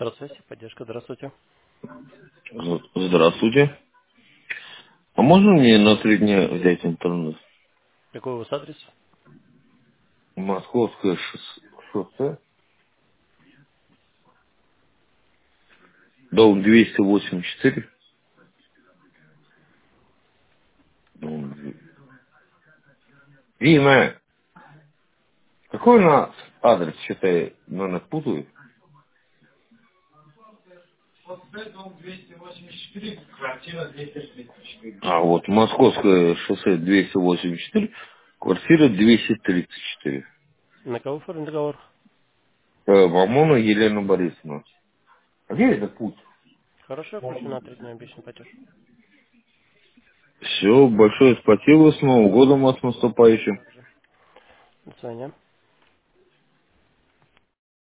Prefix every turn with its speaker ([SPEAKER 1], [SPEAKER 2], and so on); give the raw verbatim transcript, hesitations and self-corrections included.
[SPEAKER 1] Здравствуйте, поддержка, здравствуйте.
[SPEAKER 2] Вот, здравствуйте. А можно мне на три дня взять интернет?
[SPEAKER 1] Какой у вас адрес?
[SPEAKER 2] Московское шоссе, шоссе, дом двести восемьдесят четыре. Дом две- Дима, какой у нас адрес? Что-то я, наверное, путаю. А, вот, Московское шоссе двести восемьдесят четыре, квартира двести тридцать четыре.
[SPEAKER 1] На кого оформлен договор?
[SPEAKER 2] Э, Мамона Елена Борисовна. А где это путь?
[SPEAKER 1] Хорошо, включу на три дня обещанный платеж.
[SPEAKER 2] Все, большое спасибо, с Новым годом вас наступающим.
[SPEAKER 1] До свидания.